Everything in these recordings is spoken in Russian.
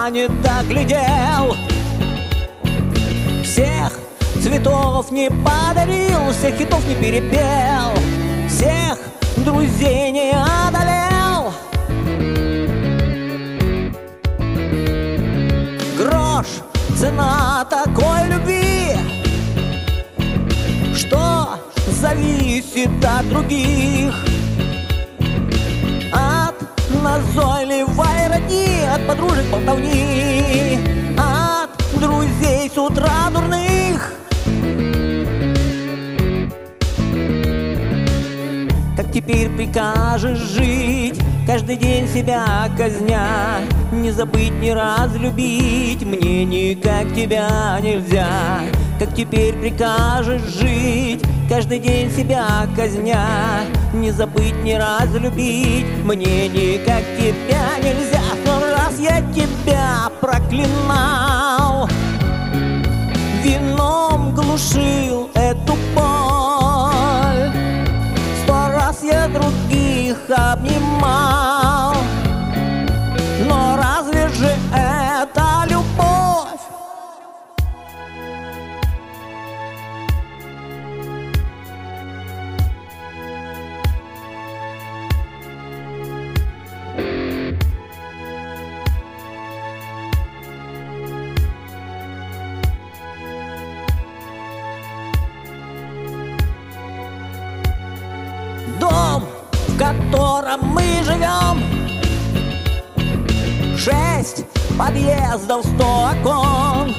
тебя не доглядел. Всех цветов не подарил, всех хитов не перепел, всех друзей не одолел. Грош цена такой любви, что зависит от других, от назойливой родни, от подружек болтовни, от друзей с утра дурных. Как теперь прикажешь жить, каждый день себя казня? Не забыть, не разлюбить, мне никак тебя нельзя. Как теперь прикажешь жить, каждый день себя казня? Не забыть, не разлюбить, мне никак тебя нельзя. Но раз я тебя проклинал, вином глушил эту боль, 100 раз я других обнимал, но разве же это любовь? Дом, в котором мы живем, 6 подъездов, 100 окон.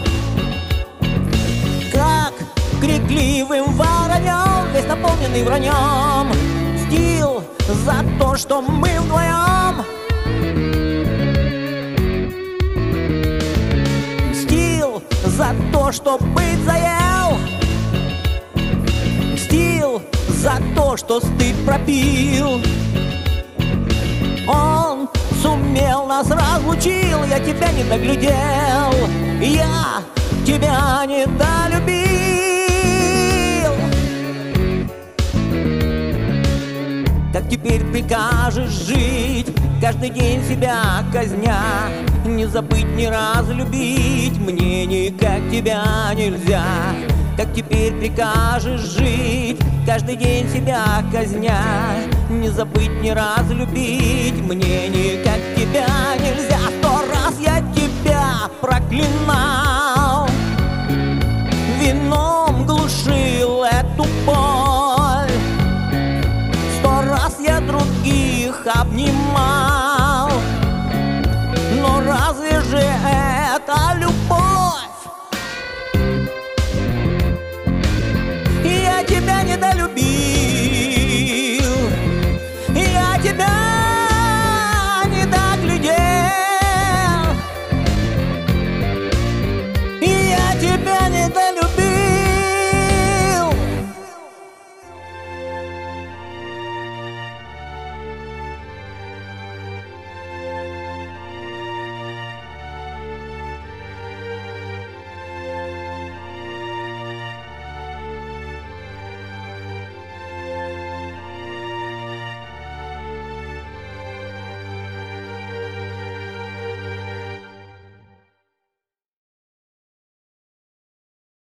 Как крикливым воронем, весь наполненный враньем, стил за то, что мы вдвоем. Стил за то, что быть заел, стил за то, что стыд пропил. Он сумел, нас разлучил, я тебя не доглядел, я тебя не долюбил. Как теперь прикажешь жить, каждый день себя казня? Не забыть, не разлюбить, мне никак тебя нельзя. Как теперь прикажешь жить, каждый день себя казня? Не забыть, не разлюбить, мне никак тебя нельзя. 100 раз я тебя проклинаю.